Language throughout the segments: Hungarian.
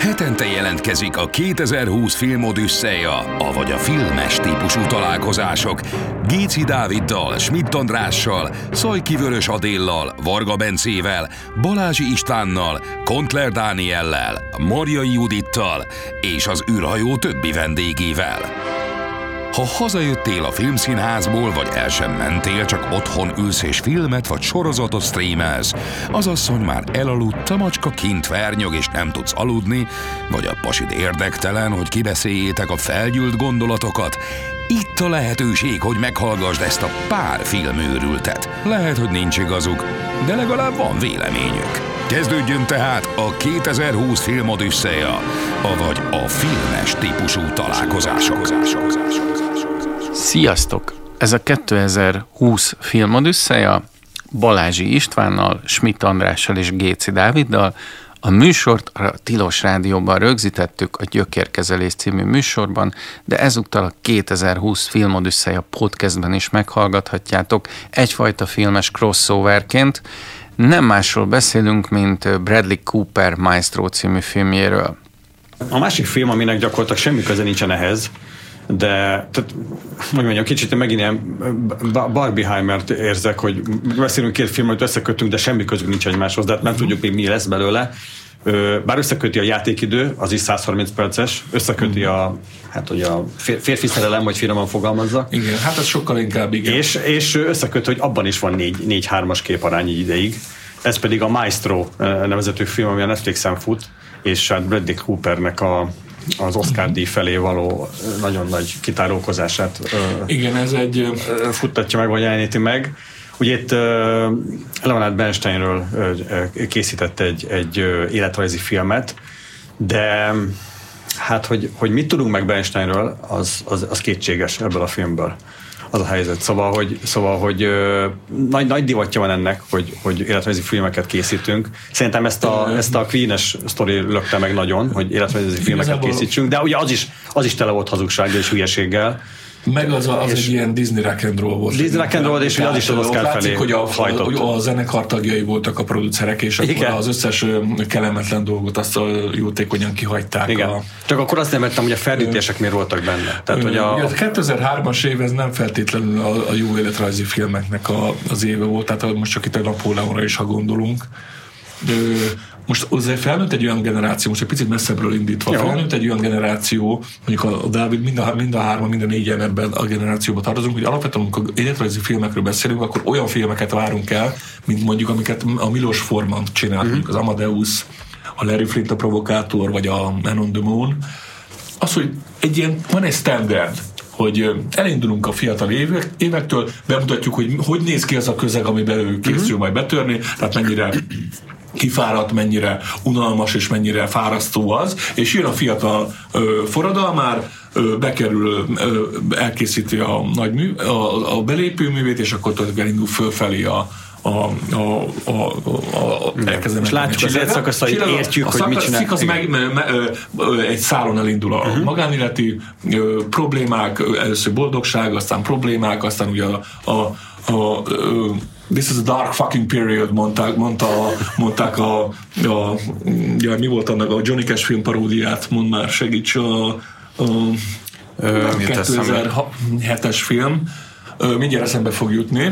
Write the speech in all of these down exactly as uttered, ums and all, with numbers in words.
Hetente jelentkezik a kétezer-húsz filmodüsszeja, avagy a filmes típusú találkozások Géci Dáviddal, Schmidt Andrással, Szajki Vörös Adéllal, Varga Bencével, Balázsi Istvánnal, Kontler Dániellel, Marjai Judittal és az űrhajó többi vendégével. Ha hazajöttél a filmszínházból, vagy el sem mentél, csak otthon ülsz és filmet vagy sorozatot streamelsz, az asszony már elaludt, a macska kint vernyog és nem tudsz aludni, vagy a pasid érdektelen, hogy kibeszéljétek a felgyűlt gondolatokat, itt a lehetőség, hogy meghallgassd ezt a pár filmőrültet. Lehet, hogy nincs igazuk, de legalább van véleményük. Kezdődjön tehát a kétezer-húsz filmodüsszeja, avagy a filmes típusú találkozások. Sziasztok! Ez a kétezer-húsz filmodüsszeja Balázsi Istvánnal, Schmidt Andrással és Géci Dáviddal. A műsort a Tilos Rádióban rögzítettük a Gyökérkezelés című műsorban, de ezúttal a kétezer-húsz filmodüsszeja podcastben is meghallgathatjátok egyfajta filmes crossoverként. Nem másról beszélünk, mint Bradley Cooper Maestro című filmjéről. A másik film, aminek gyakorlatilag semmi köze nincsen ehhez, de tehát, hogy mondjam, kicsit megint ilyen Barbieheimer-t érzek, hogy beszélünk két filmet, összekötünk, de semmi közünk nincs egymáshoz, de hát nem tudjuk még mi lesz belőle. Bár összeköti a játékidő, az is száz harminc perces, összeköti a, hát, hogy a férfi szerelem, vagy finoman fogalmazzak. Igen, hát ez sokkal inkább igen. És, és összeköti, hogy abban is van négy, négy hármas képarány ideig. Ez pedig a Maestro nevezetű film, ami a Netflixen fut, és hát Bradley Coopernek a az Oscar-díj felé való nagyon nagy kitárulkozását igen, ez egy futtatja meg, vagy jeleníti meg. Ugye itt Leonard Bernsteinről készített egy, egy életrajzi filmet, de hát, hogy, hogy mit tudunk meg Bernsteinről, az, az, az kétséges ebből a filmből. Az a helyzet. Szóval, hogy, szóval, hogy ö, nagy, nagy divatja van ennek, hogy, hogy életrajzi filmeket készítünk. Szerintem ezt a, ezt a Queen-es sztori lökte meg nagyon, hogy életrajzi filmeket készítsünk, de ugye az is, az is tele volt hazugsággal és hülyeséggel. Meg az, a, az egy ilyen Disney rock and roll volt. Disney rock and roll, és az is az Oscar felé hogy a, a, a zenekar tagjai voltak a producerek, és akkor az összes kellemetlen dolgot azt jótékonyan kihagyták. Igen. A, Csak akkor azt nem értem, hogy a ferdítések miért voltak benne. Tehát, hogy a... a kétezer-hármas év ez nem feltétlenül a, a jó életrajzi filmeknek a, az éve volt, tehát most csak itt a Napóleonra is, ha gondolunk. De, most azért felnőtt egy olyan generáció, most egy picit messzebbről indítva, jó. felnőtt egy olyan generáció, mondjuk a, a Dávid, mind a, mind a hárman, mind a négyen ebben a generációban tartozunk, hogy alapvetően, amikor életrajzi filmekről beszélünk, akkor olyan filmeket várunk el, mint mondjuk, amiket a Milos Forman csinált, uh-huh. mondjuk az Amadeus, a Larry Flint a Provokátor, vagy a Man on the Moon. Az, hogy egy ilyen, van egy standard, hogy elindulunk a fiatal évek, évektől, bemutatjuk, hogy hogy néz ki az a közeg, amiben ő készül uh-huh. majd betörni, tehát mennyire kifáradt, mennyire unalmas és mennyire fárasztó az, és jön a fiatal ö, forradalmár, ö, bekerül, ö, elkészíti a nagy mű, a, a belépőművét, és akkor tudod, elindul fölfelé a a, a, a, a elkezdem és látjuk az életszakaszait, értjük, a hogy mit csinál. A meg, me, me, ö, egy szálon elindul a uh-huh. magánéleti ö, problémák, először boldogság, aztán problémák, aztán ugye a, a, a ö, this is a dark fucking period, mondták, mondta, mondták a, a, ja, mi volt annak a Johnny Cash film paródiát, mond már, segíts, a, a, a kétezer-hetes film, mindjárt eszembe fog jutni.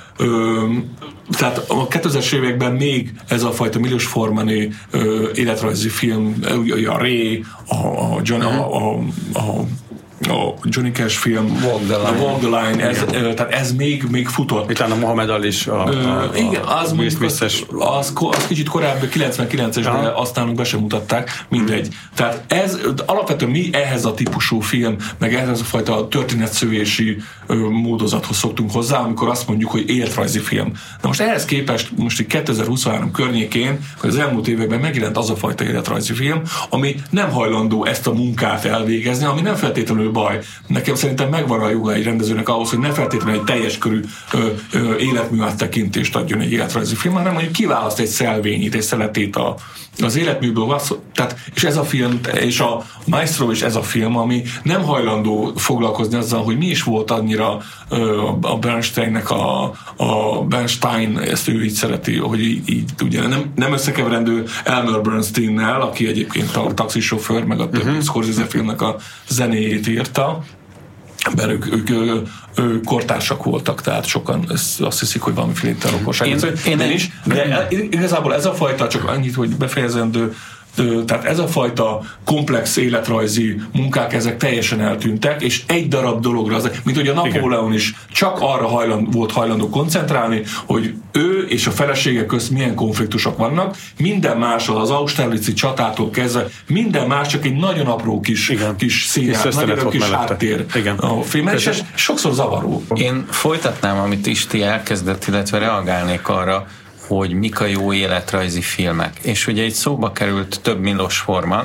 Tehát a kétezres években még ez a fajta Milos Formani életrajzi film, a Ray, a, a, John, a, a, a a Johnny Cash film, Walk the Line, a Walk the Line ez, tehát ez még, még futott. Itt a Mohamed Ali is. A, a, a, igen, az, az, az, az, az kicsit korábbi, kilencvenkilences, de azt nálunk be sem mutatták, mindegy. Tehát ez alapvetően mi ehhez a típusú film, meg ehhez a fajta történetszövési módozathoz szoktunk hozzá, amikor azt mondjuk, hogy életrajzi film. Na most ehhez képest most így kétezer-huszonhárom környékén, hogy az elmúlt években megjelent az a fajta életrajzi film, ami nem hajlandó ezt a munkát elvégezni, ami nem feltétlenül baj. Nekem szerintem megvan a joga egy rendezőnek ahhoz, hogy ne feltétlenül egy teljes körű ö, ö, életmű áttekintést adjon egy életrajzi film, hanem mondjuk kiválaszt egy szelvényit, egy szeletét a, az életműből. Tehát, és ez a film, és a Maestro is ez a film, ami nem hajlandó foglalkozni azzal, hogy mi is volt annyira ö, a Bernsteinnek a, a Bernstein, ezt ő így szereti, hogy így, így ugye nem, nem összekeverendő Elmer Bernsteinnel, aki egyébként a taxisofőr, meg a többi uh-huh. Scorsese filmnek a zenéjét írta, mert ők, ők, ők, ők kortársak voltak, tehát sokan azt hiszik, hogy valamiféle interokosság. Én, én, én is, de igazából ez a fajta, csak annyit, hogy befejezendő, tehát ez a fajta komplex életrajzi munkák, ezek teljesen eltűntek, és egy darab dologra, az, mint hogy a Napóleon is csak arra hajland, volt hajlandó koncentrálni, hogy ő és a felesége közt milyen konfliktusok vannak, minden más az Austerlitz-i csatától kezdve, minden más csak egy nagyon apró kis, Igen. kis színját, nagyon apró kis háttér Igen. a filmet, és ez sokszor zavaró. Én folytatnám, amit Isti elkezdett, illetve reagálnék arra, hogy mik a jó életrajzi filmek. És ugye itt szóba került több Milos Forman,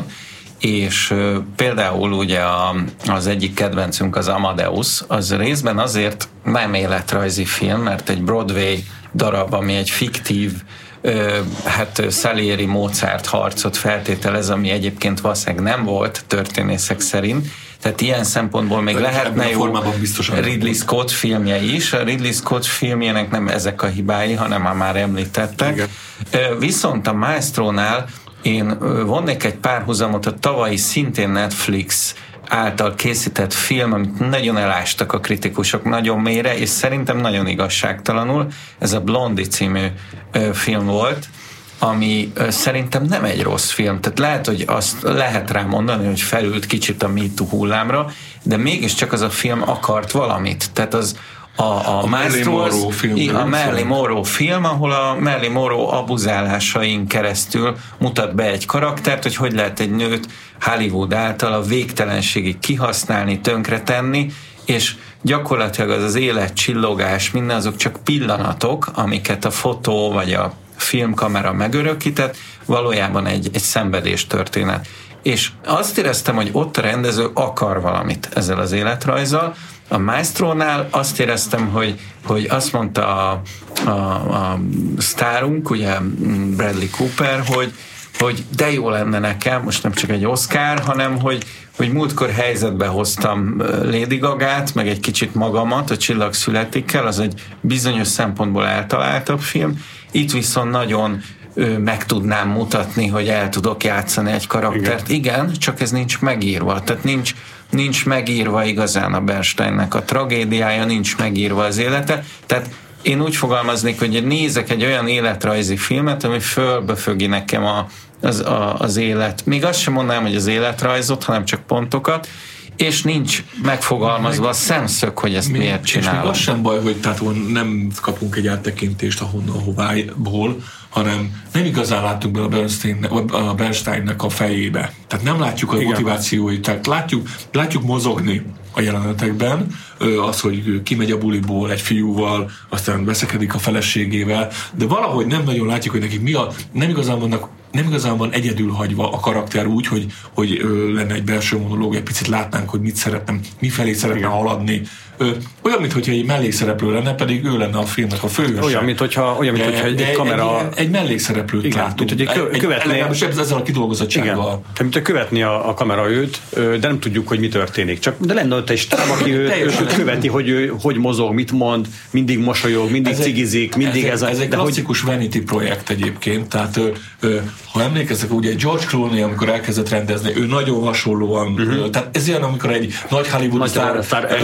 és uh, például ugye a, az egyik kedvencünk az Amadeus, az részben azért nem életrajzi film, mert egy Broadway darab, ami egy fiktív uh, hát Salieri Mozart harcot feltételez, ami egyébként valószínűleg nem volt történészek szerint. Tehát ilyen szempontból még de lehetne jó Ridley Scott filmje is. A Ridley Scott filmjének nem ezek a hibái, hanem már, már említettek. Igen. Viszont a Maestrónál én vonnék egy párhuzamot a tavalyi szintén Netflix által készített film, amit nagyon elástak a kritikusok nagyon mélyre, és szerintem nagyon igazságtalanul. Ez a Blondie című film volt, ami szerintem nem egy rossz film. Tehát lehet, hogy azt lehet rá mondani, hogy felült kicsit a Me Too hullámra, de mégiscsak az a film akart valamit. Tehát az a, a, a Maestro Monroe film, a Marilyn Monroe film, ahol a Marilyn Monroe abuzálásain keresztül mutat be egy karaktert, hogy hogy lehet egy nőt Hollywood által a végtelenségig kihasználni, tönkretenni, és gyakorlatilag az az élet, csillogás, minden azok csak pillanatok, amiket a fotó vagy a filmkamera megörökített, valójában egy, egy szenvedés történet. És azt éreztem, hogy ott a rendező akar valamit ezzel az életrajzzal. A Maestrónál azt éreztem, hogy, hogy azt mondta a, a, a sztárunk, ugye Bradley Cooper, hogy, hogy de jó lenne nekem, most nem csak egy Oscar, hanem hogy, hogy múltkor helyzetbe hoztam Lady Gagát, meg egy kicsit magamat, a Csillag születikkel, az egy bizonyos szempontból eltaláltabb film. Itt viszont nagyon ö, meg tudnám mutatni, hogy el tudok játszani egy karaktert. Igen, Igen csak ez nincs megírva. Tehát nincs, nincs megírva igazán a Bernsteinnek a tragédiája, nincs megírva az élete. Tehát én úgy fogalmaznék, hogy nézek egy olyan életrajzi filmet, ami fölbefögi nekem a, az, a, az élet. Még azt sem mondanám, hogy az életrajzot, hanem csak pontokat, és nincs megfogalmazva a szemszög, hogy ezt mi, miért csinálom. És még az sem baj, hogy tehát nem kapunk egy áttekintést ahonnan, ahová, hanem nem igazán láttuk be a, Bernstein, a Bernsteinnek a fejébe. Tehát nem látjuk a Igen. motivációit, tehát látjuk, látjuk mozogni a jelenetekben, az, hogy kimegy a buliból egy fiúval, aztán veszekedik a feleségével, de valahogy nem nagyon látjuk, hogy nekik mi a, nem igazán vannak nem igazán van egyedül hagyva a karakter úgy, hogy, hogy ö, lenne egy belső monológ, egy picit látnánk, hogy mit szeretnem, mifelé szeretne Igen. haladni. Ö, olyan, mintha egy mellékszereplő lenne, pedig ő lenne a filmnek a főhőse. Olyan, mintha olyan, mint hogyha egy, egy kamera... Egy, egy mellékszereplőt Igen, látunk. Mint, hogy egy követné... Legalábbis ezzel a kidolgozottsággal. Tehát, mint hogy követni a, a kamera őt, de nem tudjuk, hogy mi történik. Csak de lenne ott egy stáb, aki ő, őt követi, hogy ő hogy mozog, mit mond, mindig mosolyog, mindig ez cigizik, mindig ez, ez a... Ez egy klasszikus hogy... vanity projekt egyébként, tehát ö, ö, ha emlékeztek, ugye George Clooney, amikor elkezdett rendezni, ő nagyon hasonlóan, uh-huh. tehát ez olyan, amikor egy nagy Hollywoodi sztár,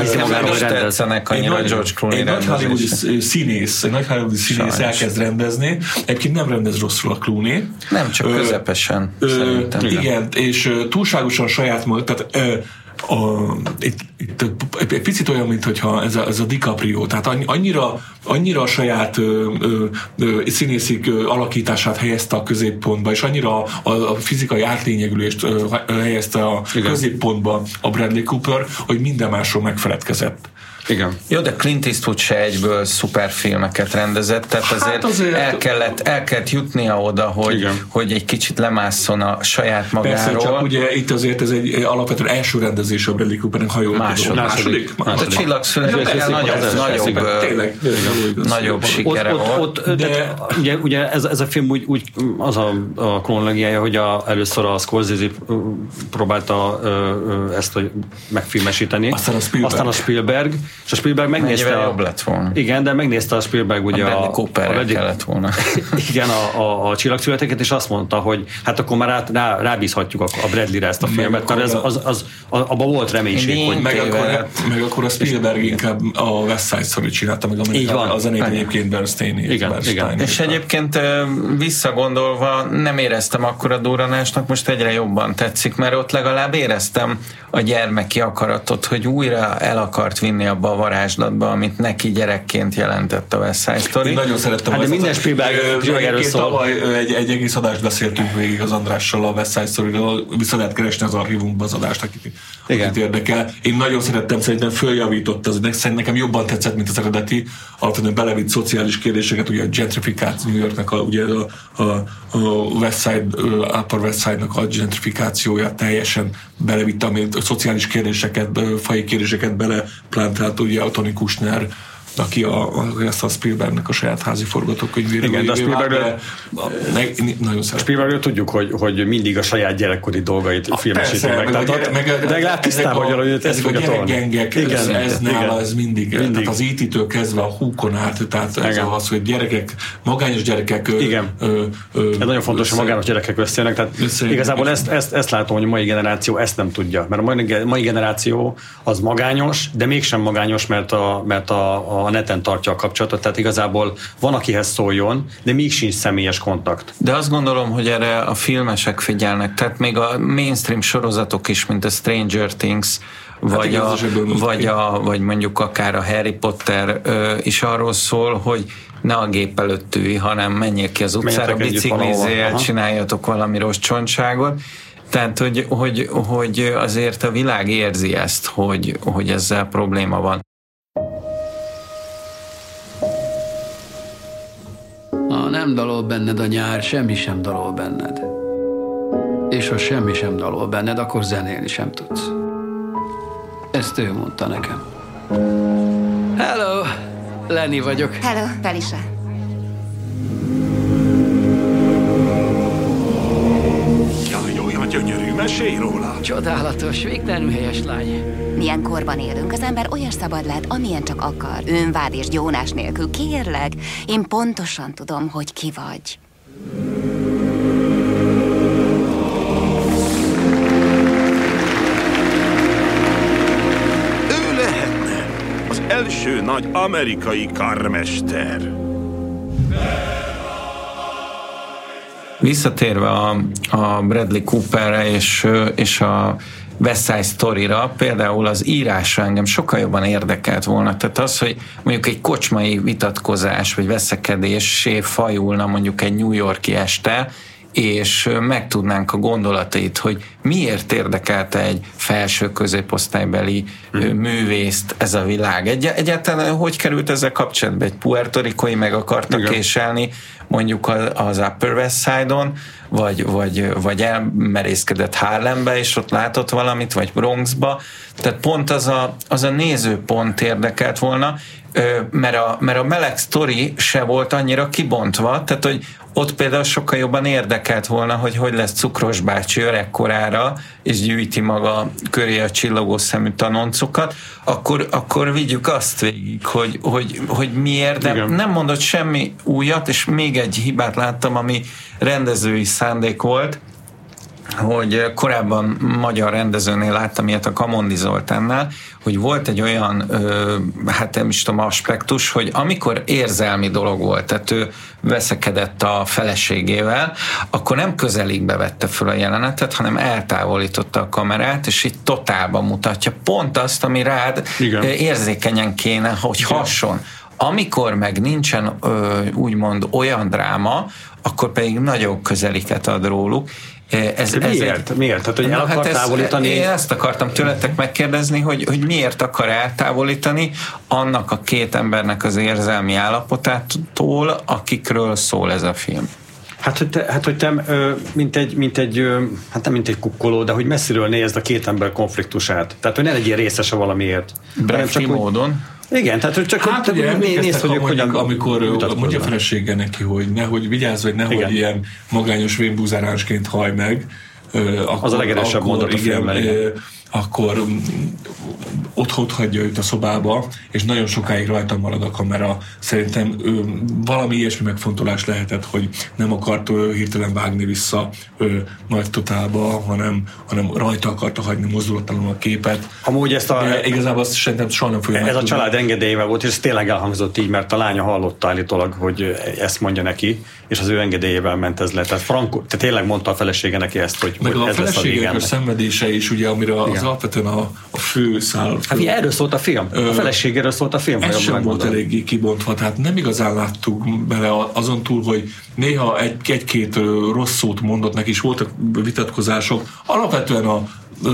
tetszenek annyira George Clooney egy nagy hollywoodi színész, egy nagy hollywoodi színész elkezd rendezni, egyébként nem rendez rosszul a Clooney. Nem, csak ö, közepesen ö, szerintem. Igen, és ö, túlságosan saját maga, tehát ö, A, itt, itt egy picit olyan, mintha ez a, ez a DiCaprio, tehát annyira, annyira a saját ö, ö, ö, színészik ö, alakítását helyezte a középpontba, és annyira a, a fizikai átlényegülést ö, helyezte a Igen. középpontba a Bradley Cooper, hogy minden másról megfeledkezett. Igen. Jó, de Clint Eastwood se egyből szuperfilmeket rendezett, tehát azért, hát azért el, kellett, el kellett jutnia oda, hogy, hogy egy kicsit lemásszon a saját magáról. Persze, csak ugye itt azért ez egy alapvetően első rendezés a Bradley Coopernek, ha jól második. Második? második. A Csillagszületésnél nagyobb, nagyobb, nagyobb sikere ott, volt. Ott, de... de, ugye, ugye ez, ez a film úgy, úgy az a, a kronológiája, hogy a, először a Scorsese próbálta ezt megfilmesíteni. Aztán a Spielberg. Aztán a Spielberg, és a Spielberg megnézte a, jobb lett volna. Igen, de megnézte a Spielberg ugye a, a, Cooperre a kellett volna. Igen, a, a, a Csillagszületeket, és azt mondta, hogy hát akkor már rá, rá, rábízhatjuk a, a Bradley-re ezt a filmet, mert ez, az, az, abban volt reménység. Hogy meg, akkor, meg akkor a Spielberg inkább a West Side Story csinálta meg, így van. A zenét egyébként Bernstein. Igen, igen. És egyébként visszagondolva nem éreztem akkora durranásnak, most egyre jobban tetszik, mert ott legalább éreztem a gyermeki akaratot, hogy újra el akart vinni abba a varázslatba, amit neki gyerekként jelentett a West Side Story. Én nagyon szerettem. Hát de minden Spielberg erről szól. Tavaly egy, egy egész adást beszéltünk végig az Andrással a West Side Story-ról, vissza lehet keresni az archívumban az adást, akit, akit érdekel. Én nagyon szerettem, szerintem följavított az, szerintem nekem jobban tetszett, mint az eredeti, alapvetően belevitt szociális kérdéseket, ugye a gentrifikáció, New Yorknak a, ugye a, a, a West Side, uh, Upper West Side-nak a gentrifikációja teljesen belevitt, ami a szociális kérdéseket, faji kérdéseket beleplantált, ugye a Tony Kushner, aki a, ezt a Spielbergnek a saját házi forgatókönyvéről. Igen, de a Spielbergről nagyon szeretem. Spielbergről tudjuk, hogy, hogy mindig a saját gyerekkori dolgait a filmesíti meg. meg, tehát, meg, meg, de legalább tisztában vagyok, hogy ezt fogja tolni. Gyerekgengek, ez, ez nála, ez mindig. mindig. Tehát az í té-től kezdve a húkon át, tehát ez igen. Az, hogy gyerekek, magányos gyerekek. Igen. Ö, ö, ez nagyon fontos, hogy magányos gyerekek összejönnek. Tehát összejönnek. Igazából ezt, ezt, ezt látom, hogy a mai generáció ezt nem tudja. Mert a mai, mai generáció az magányos, de mégsem magányos, mert a, mert a, a neten tartja a kapcsolatot, tehát igazából van, akihez szóljon, de még sincs személyes kontakt. De azt gondolom, hogy erre a filmesek figyelnek, tehát még a mainstream sorozatok is, mint a Stranger Things, vagy, hát a, vagy, a, vagy mondjuk akár a Harry Potter ö, is arról szól, hogy ne a gép előtt ülj, hanem menjél ki az utcára, biciklizél, csináljatok valami rossz csontságot. Tehát, hogy, hogy, hogy azért a világ érzi ezt, hogy, hogy ezzel probléma van. Ha nem dalol benned a nyár, semmi sem dalol benned. És ha semmi sem dalol benned, akkor zenélni sem tudsz. Ezt ő mondta nekem. Hello! Lenny vagyok. Hello, Felicia. Jaj, olyan gyönyörű, mesélj róla! Csodálatos, végtelenül helyes lány. Milyen korban élünk, az ember olyan szabad lehet, amilyen csak akar. Önvád és gyónás nélkül. Kérlek, én pontosan tudom, hogy ki vagy. Ő lehetne az első nagy amerikai karmester. Visszatérve a, a Bradley Cooperre és, és a West Side Story-ra, például az írása engem sokkal jobban érdekelt volna. Tehát az, hogy mondjuk egy kocsmai vitatkozás vagy veszekedéssé fajulna mondjuk egy New York-i este, és megtudnánk a gondolatait, hogy miért érdekelte egy felső középosztálybeli mm. művészt ez a világ. Egy, egyáltalán hogy került ezzel kapcsolatban? Egy puertorikói meg akarta igen. késelni mondjuk az Upper West Side-on, vagy, vagy, vagy elmerészkedett Harlembe, és ott látott valamit, vagy Bronxba. Tehát pont az a, az a nézőpont érdekelt volna, mert a, mert a meleg sztori se volt annyira kibontva, tehát hogy ott például sokkal jobban érdekelt volna, hogy hogy lesz Cukros bácsi öregkorára, és gyűjti maga köré a csillogó szemű tanoncokat, akkor, akkor vigyük azt végig, hogy, hogy, hogy miért, de igen. nem mondott semmi újat, és még egy hibát láttam, ami rendezői szándék volt, hogy korábban magyar rendezőnél láttam ilyet a Kamondi Zoltánnál, hogy volt egy olyan, ö, hát nem is tudom, aspektus, hogy amikor érzelmi dolog volt, tehát ő veszekedett a feleségével, akkor nem közeligbe vette föl a jelenetet, hanem eltávolította a kamerát, és így totálban mutatja pont azt, ami rád igen. érzékenyen kéne, hogy igen. hasson. Amikor meg nincsen ö, úgymond olyan dráma, akkor pedig nagyon közeliket ad róluk, Ez, ez miért? Egy... Miért? Tehát, hogy el akar hát távolítani? Én ezt akartam tőletek megkérdezni, hogy, hogy miért akar eltávolítani annak a két embernek az érzelmi állapotától, akikről szól ez a film. Hát, hogy te, hát, hogy te mint, egy, mint egy, hát nem mint egy kukkoló, de hogy messziről nézd a két ember konfliktusát. Tehát, hogy ne legyél részese valamiért. Breffi módon. Igen, tehát hogy csak hát, hogy ugye, nézd, hogy hogyan, amikor mondja a felesége neki, hogy nehogy vigyázz, hogy nehogy igen. ilyen magányos vénbúzáránsként haj meg. Akkor, az a legerősebb mondat a filmben. Akkor ott, ott hagyja őt a szobába, és nagyon sokáig rajta marad a kamera. Szerintem ő, valami ilyesmi megfontolás lehetett, hogy nem akart ő, hirtelen vágni vissza ő, nagy totálba, hanem, hanem rajta akarta hagyni mozdulatlanul a képet. Amúgy ezt a... De igazából azt szerintem soha nem fogja Ez megtudni. a család engedélyével volt, és ez tényleg elhangzott így, mert a lánya hallotta állítólag, hogy ezt mondja neki, és az ő engedélyével ment ez le. Tehát, Franco, tehát tényleg mondta a felesége neki ezt, hogy, meg hogy a ez lesz a feleségek szenvedése is, ugye, amire igen. az alapvetően a, a fő szál. Hát ugye erről szólt a film. A feleségéről szólt a film. Ez sem volt mondom. eléggé kibontva, tehát nem igazán láttuk bele azon túl, hogy néha egy, egy-két rossz szót mondott neki, és voltak vitatkozások. Alapvetően a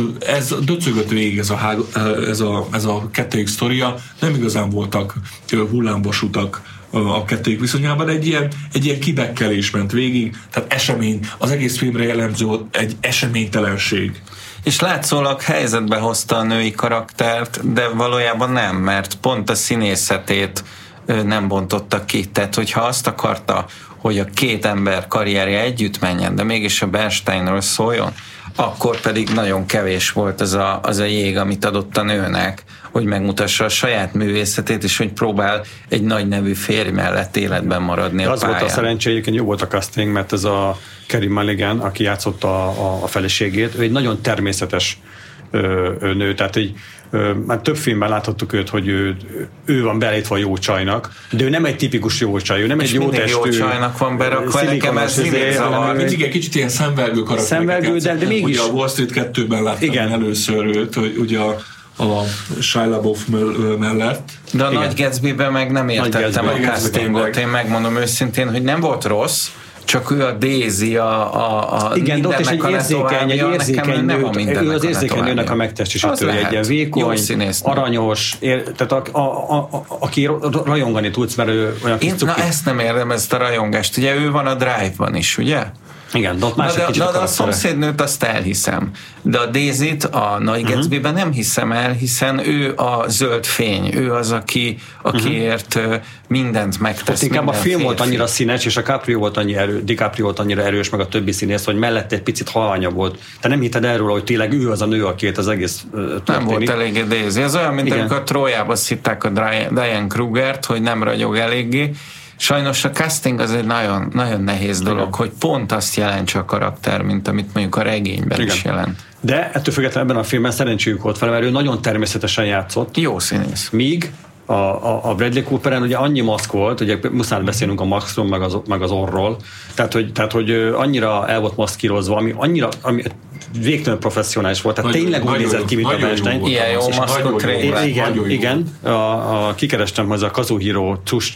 ez döcögött végig ez a, hág, ez a, ez a kettőjük sztoria, nem igazán voltak hullámvasutak a kettőjük viszonyában, egy ilyen, egy ilyen kibekkelés ment végig, tehát esemény, az egész filmre jellemző egy eseménytelenség. És látszólag helyzetbe hozta a női karaktert, de valójában nem, mert pont a színészetét nem bontotta ki. Tehát, hogyha azt akarta, hogy a két ember karrierje együtt menjen, de mégis a Bernsteinről szóljon, akkor pedig nagyon kevés volt az a, az a jég, amit adott a nőnek, hogy megmutassa a saját művészetét, és hogy próbál egy nagy nevű férj mellett életben maradni a az pályán. volt a szerencsé, egyébként jó volt a casting, mert ez a Carey Mulligan, aki játszotta a, a feleségét, ő egy nagyon természetes ö, ö, nő, tehát egy már több filmben láthattuk őt, hogy ő, ő van beállítva jó csajnak, de ő nem egy tipikus jó csaj, ő nem és egy jó testű. jó csajnak van berakva, nekem ez mindig zavar. Mindig egy kicsit ilyen szemvelgő karaktereket. Szemvelgő, de, de mégis. Ugye a Wall Street kettőben láttam igen. először őt, hogy ugye a a Shia LaBeouf mellett. De a igen. Nagy Gatsby-ben meg nem értettem a castingot. Én megmondom őszintén, hogy nem volt rossz, csak ő a Daisy, a, a, a igen, ott is egy érzékeny, egy érzékeny nő, ő az érzékeny nőnek a megtestesítője, egy ilyen vékony, aranyos, ér, tehát a, a, a, a, aki rajongani tudsz, mert ő olyan kis cuki. Na ezt nem érdem, ezt a rajongást. Ugye ő van a Drive-ban is, ugye? Igen, de ott más de, egy kicsit de, de a szomszédnőt azt elhiszem. De a Daisy-t a Nagy Gatsby-ben uh-huh. nem hiszem el, hiszen ő a zöld fény, ő az, aki, akiért uh-huh. mindent megtesz. Ott inkább a film férfi. volt annyira színes, és a Caprio volt annyi erő, DiCaprio volt annyira erős, meg a többi színész, hogy mellette egy picit halványa volt. Te nem hitted erről, hogy tényleg ő az a nő, aki az egész uh, történik. Nem volt eléggé Daisy. Ez olyan, mint igen. amikor Trójába szitták a Diane Krugert, hogy nem ragyog eléggé. Sajnos a casting az egy nagyon, nagyon nehéz dolog, igen. hogy pont azt jelentse a karakter, mint amit mondjuk a regényben igen. is jelent. De ettől függetlenül ebben a filmben szerencséjük volt fel, mert ő nagyon természetesen játszott. Jó színész. Míg a, a, a Bradley Cooperen ugye annyi maszk volt, ugye muszáj beszélnünk a maszkról, meg az, meg az orról, tehát hogy, tehát, hogy annyira el volt maszkírozva, ami annyira ami végtelenül professzionális volt, tehát nagyon, tényleg úgy nézett ki, mint a Bernstein. Ilyen jó maszkot régen. Igen, igen. A, a, kikerestem, hogy ez a Kazuhiro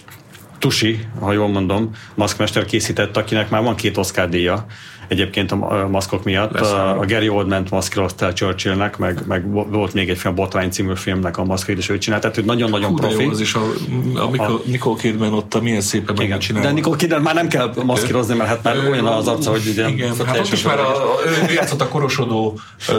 Tushi, ha jól mondom, maszkmester készített, akinek már van két Oscar díja egyébként a maszkok miatt. A, a Gary Oldman maszkírozta Churchillnek, meg, meg volt még egy film, a Botrány című filmnek a maszkait is ő csinált, tehát hogy nagyon-nagyon profi. Jó, az is a, a, a Nicole Kidman ott milyen szépen meg csinálja. De Nicole Kidman már nem kell maszkírozni, mert hát már ö, olyan az arca, hogy ugye... Igen, hát ott is már a, ő játszott a korosodó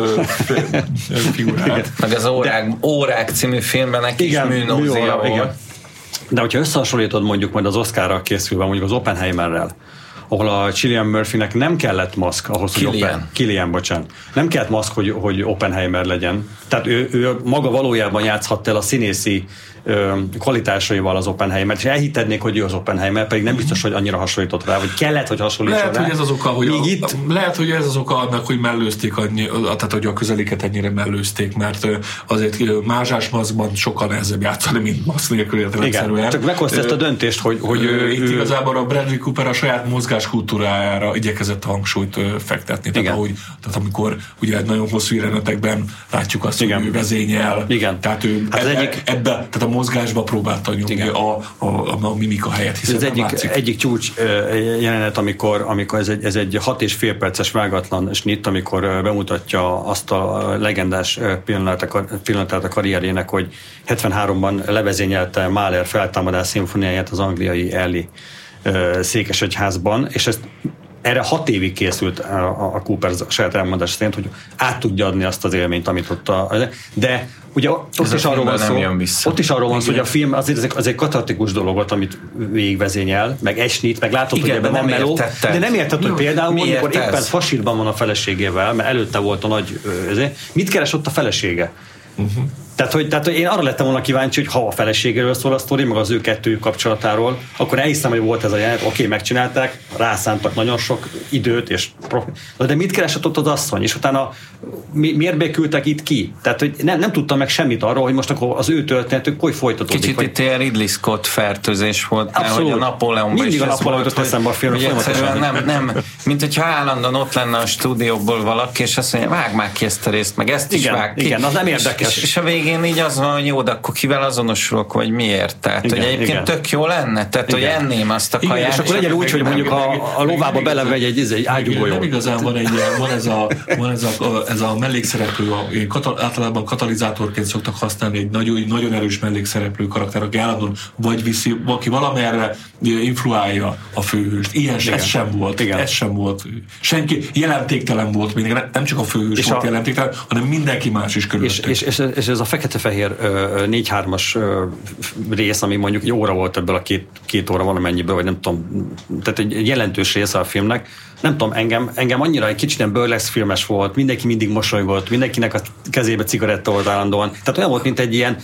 figurát. Meg az órák, de, órák című filmben neki is műnózia volt. De hogyha összehasonlítod mondjuk majd az Oscarra készülve, mondjuk az Oppenheimerrel, ahol a Cillian Murphynek nem kellett maszk ahhoz, hogy Oppen, Killian, bocsánat. Nem kellett maszk, hogy, hogy Oppenheimer legyen. Tehát ő, ő maga valójában játszhatta el a színészi ö, kvalitásaival az Oppenheimer, és elhittednék, hogy ő az Oppenheimer, pedig nem biztos, hogy annyira hasonlított rá, vagy kellett, hogy hasonlítson lehet, rá. Hogy ez az oka, hogy a, itt... lehet, hogy ez az oka annak, hogy mellőzték, annyi, tehát hogy a közeliket ennyire mellőzték, mert azért mázsás maszkban sokkal nehezebb játszani, mint maszk nélkül értelemszerűen. Igen, csak meghozta ezt a döntést, hogy, hogy ő, itt ő... igazából a Bradley Cooper a saját mozgáskultúrájára igyekezett a hangsúlyt fektetni. Tehát, ahogy, tehát amikor ugye nagyon hosszú jelenetekben látjuk azt, igen. hogy ő vezényel. Igen. Tehát ő hát ebbe, egyik... ebbe, tehát a mozgásba próbálta nyomni a, a, a, a mimika helyet, hiszen ez egyik, egyik csúcs jelenet, amikor, amikor ez, egy, ez egy hat és fél perces vágatlan snitt, amikor bemutatja azt a legendás pillanatát a karrierjének, hogy hetvenháromban levezényelte Mahler feltámadás szimfóniáját az angliai Ely székesegyházban, és ezt erre hat évig készült a Cooper saját elmondás szerint, hogy át tudja adni azt az élményt, amit ott a... De ugye ott is, arról van szó, ott is arról van szó, hogy a film azért az egy katartikus dologot, amit végigvezényel, meg esnit, meg látod, igen, hogy ebben nem meló. De nem érted, hogy például, amikor éppen fasírban van a feleségével, mert előtte volt a nagy... Mit keres ott a felesége? Uh-huh. Tehát, hogy, tehát, hogy én arra lettem volna kíváncsi, hogy ha a feleségéről szól a sztori, meg az ő kettő kapcsolatáról, akkor elhiszem, hogy volt ez a jelenet, oké, megcsinálták, rászántak nagyon sok időt, és de mit keresett ott az asszony, és utána mi, miért békültek itt ki? Tehát, hogy nem, nem tudtam meg semmit arról, hogy most akkor az ő történetük hogy folytatódik. Kicsit vagy... itt ilyen Ridley Scott fertőzés volt, abszolút. Hogy a Napóleonban mindig a Napóleon jutott eszembe a film. Nem, nem, mint hogyha állandóan ott lenne a stúdióból valaki, és azt mondja, vág már ki ezt a részt, meg ezt is igen, vág ki. Igen, az nem érdekes. És, és a végén így az van, hogy jó, de akkor kivel azonosulok, vagy miért? Tehát, igen, hogy egyébként igen. tök jó lenne, tehát, igen. hogy enném azt a kaját. Igen, és akkor legyen úgy, hogy mondjuk a, a lovába belevegy egy, egy ágyúgolyó. Nem igazán van, egy, van ez a, van ez a, ez a mellékszereplő, a, általában katalizátorként szoktak használni egy nagyon, nagyon erős mellékszereplő karakter, aki állandóan vagy viszi, aki valamerre influálja a főhőst. Ilyen igen. ez sem volt. Igen. Ez sem volt. Senki jelentéktelen volt mindig, nem csak a főhős és volt a, jelentéktelen, hanem mindenki más is körülöttük. És, és, és ez a fekete-fehér négy hármas rész, ami mondjuk egy óra volt ebből a két, két óra valamennyiből, vagy nem tudom, tehát egy jelentős része a filmnek. Nem tudom, engem, engem annyira egy kicsit nem burlesque filmes volt, mindenki mindig mosolygott, mindenkinek a kezébe cigaretta volt állandóan. Tehát olyan volt, mint egy ilyen,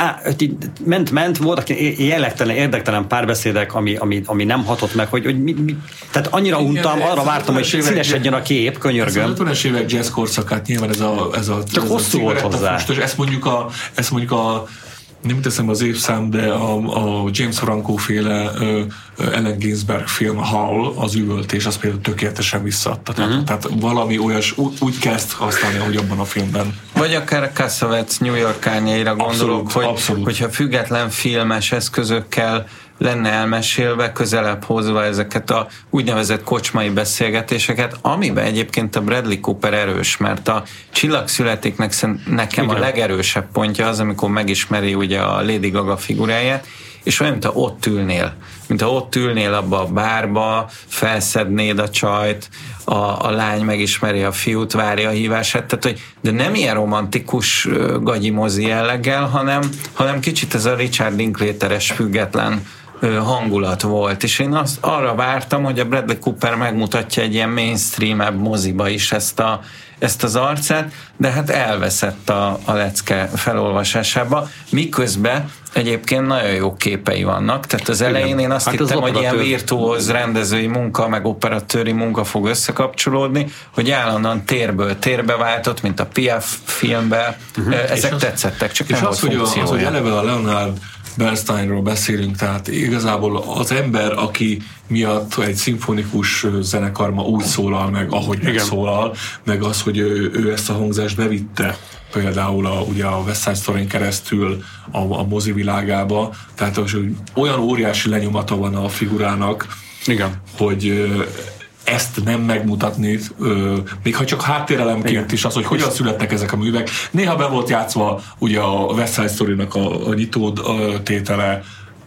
ment-ment, voltak jellegtelen, érdektelen párbeszédek, ami, ami, ami nem hatott meg, hogy, hogy mi, mi, tehát annyira untam, arra vártam, hogy színesedjen a kép, könyörgöm. Ez az ötvenes évek jazz korszakát nyilván ez a, ez a, csak ez hosszú a volt hozzá. Fustos, ezt mondjuk a, ezt mondjuk a nem teszem az évszám, de a, a James Franco féle uh, Allen Ginsberg film, a Howl, az üvöltés, az például tökéletesen visszaadta. Tehát, uh-huh. tehát valami olyas, úgy, úgy kezd használni, ahogy abban a filmben. Vagy akár a Cassavetes New York árnyaira gondolok, abszolút, hogy, abszolút. hogyha független filmes eszközökkel lenne elmesélve, közelebb hozva ezeket a úgynevezett kocsmai beszélgetéseket, amiben egyébként a Bradley Cooper erős, mert a Csillagszületéknek nekem igen. a legerősebb pontja az, amikor megismeri ugye a Lady Gaga figuráját, és olyan, mintha ott ülnél, mintha ott ülnél abba a bárba, felszednéd a csajt, a, a lány megismeri a fiút, várja a hívását, tehát, hogy, de nem ilyen romantikus gagyi mozi jelleggel, hanem, hanem kicsit ez a Richard Linklater-es független hangulat volt, és én azt arra vártam, hogy a Bradley Cooper megmutatja egy ilyen mainstream-ebb moziba is ezt, a, ezt az arcát, de hát elveszett a, a lecke felolvasásába, miközben egyébként nagyon jó képei vannak, tehát az elején én azt hát hittem, hogy ilyen virtuóz rendezői munka, meg operatőri munka fog összekapcsolódni, hogy állandóan térből térbe váltott, mint a Piaf filmben, uh-huh. ezek és tetszettek, csak nem az, volt funkciója. Az, hogy eleve a Leonard Bernsteinről beszélünk, tehát igazából az ember, aki miatt egy szimfonikus zenekar ma úgy szólal meg, ahogy megszólal, meg az, hogy ő, ő ezt a hangzást bevitte például a, ugye a West Side Story-n keresztül a, a mozi világába, tehát az, hogy olyan óriási lenyomata van a figurának, igen. hogy ezt nem megmutatni, még ha csak háttérelemként is az, hogy hogyan születtek ezek a művek. Néha be volt játszva ugye a West Side Story-nak a, a nyitó tétele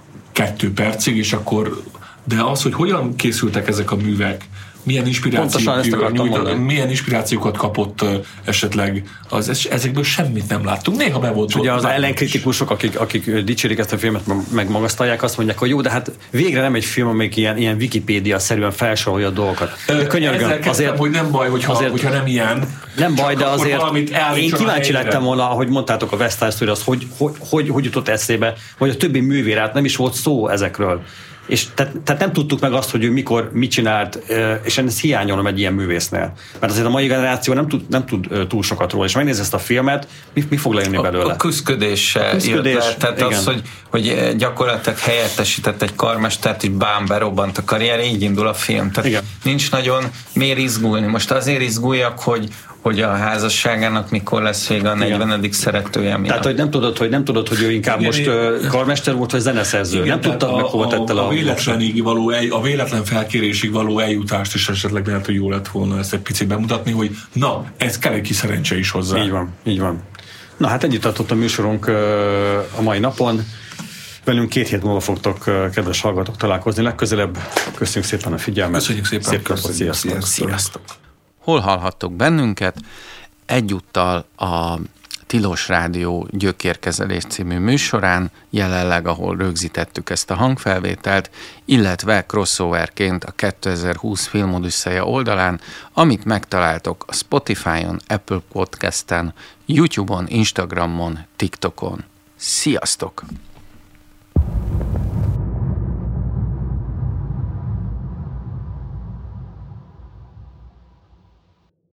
kettő percig, és akkor, de az, hogy hogyan készültek ezek a művek, milyen inspirációkat, milyen inspirációkat kapott esetleg, az, ezekből semmit nem láttunk. Néha be volt. Ugye az ellenkritikusok, akik, akik dicsérik ezt a filmet, meg magasztalják, azt mondják, hogy jó, de hát végre nem egy film, amelyik ilyen, ilyen Wikipédia-szerűen felsorolja a dolgokat. Könyörgöm, ezzel kezdtem, hogy nem baj, hogyha, azért, hogyha nem ilyen. Nem baj, de azért én kíváncsi lettem volna, ahogy mondtátok a West Side Story, az hogy, hogy, hogy, hogy jutott eszébe, vagy a többi művére, hát nem is volt szó ezekről. És tehát, tehát nem tudtuk meg azt, hogy ő mikor mit csinált, és ez hiányolom egy ilyen művésznél. Mert azért a mai generáció nem tud, nem tud túl sokat róla, és megnéz ezt a filmet, mi, mi fog lejönni belőle? A küszködéssel jött el, tehát igen. az, hogy, hogy gyakorlatilag helyettesített egy karmestert, így bám, berobbant a karrier, így indul a film. Tehát igen. nincs nagyon miért izgulni. Most azért izguljak, hogy hogy a házasságának mikor lesz vége a negyvenedik szeretője miatt. Tehát, hogy nem tudod, hogy nem tudod, hogy ő inkább igen, most uh, karmester volt, vagy zeneszerző. Igen, nem tudtad meg, hova tette le a, a véletlenig való, el, a véletlen felkérésig való eljutást is esetleg lehet, hogy jó lett volna ezt egy picit bemutatni, hogy na, ez kell egy kis szerencse is hozzá. Így van, így van. Na hát ennyit tartott a műsorunk uh, a mai napon. Velünk két hét múlva fogtok, uh, kedves hallgatók, találkozni legközelebb. Köszönjük szépen a figyelmet. Köszönjük szépen. Szép napot, sziasztok. Sziasztok. Hol hallhattok bennünket? Egyúttal a Tilos Rádió Gyökérkezelés című műsorán, jelenleg, ahol rögzítettük ezt a hangfelvételt, illetve crossoverként a kétezer-húsz Filmodüsszeja oldalán, amit megtaláltok a Spotify-on, Apple Podcast-en, YouTube-on, Instagramon, TikTokon. Sziasztok!